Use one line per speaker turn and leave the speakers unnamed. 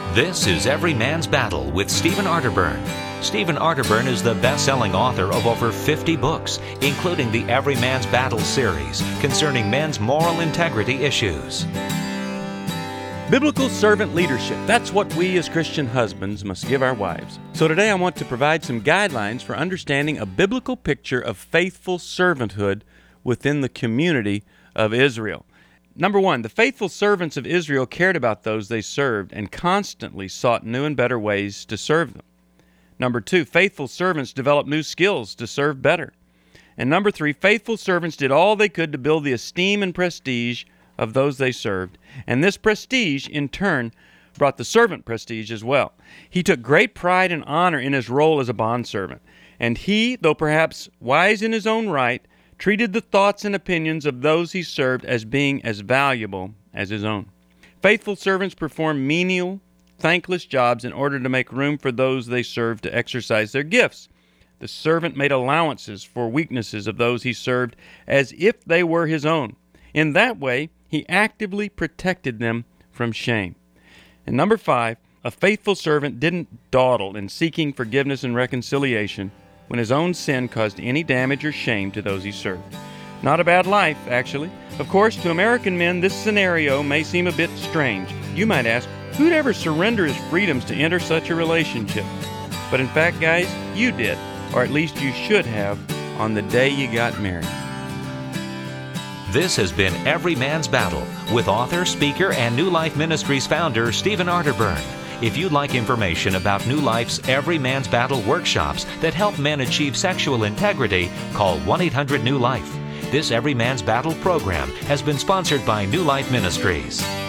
This is Every Man's Battle with Stephen Arterburn. Stephen Arterburn is the best-selling author of over 50 books, including the Every Man's Battle series concerning men's moral integrity issues.
Biblical servant leadership. That's what we as Christian husbands must give our wives. So today I want to provide some guidelines for understanding a biblical picture of faithful servanthood within the community of Israel. Number one, the faithful servants of Israel cared about those they served and constantly sought new and better ways to serve them. Number two, faithful servants developed new skills to serve better. And number three, faithful servants did all they could to build the esteem and prestige of those they served. And this prestige, in turn, brought the servant prestige as well. He took great pride and honor in his role as a bondservant. And he, though perhaps wise in his own right, treated the thoughts and opinions of those he served as being as valuable as his own. Faithful servants performed menial, thankless jobs in order to make room for those they served to exercise their gifts. The servant made allowances for weaknesses of those he served as if they were his own. In that way, he actively protected them from shame. And number five, a faithful servant didn't dawdle in seeking forgiveness and reconciliation when his own sin caused any damage or shame to those he served. Not a bad life, actually. Of course, to American men, this scenario may seem a bit strange. You might ask, who'd ever surrender his freedoms to enter such a relationship? But in fact, guys, you did, or at least you should have, on the day you got married.
This has been Every Man's Battle with author, speaker, and New Life Ministries founder Stephen Arterburn. If you'd like information about New Life's Every Man's Battle workshops that help men achieve sexual integrity, call 1-800-NEW-LIFE. This Every Man's Battle program has been sponsored by New Life Ministries.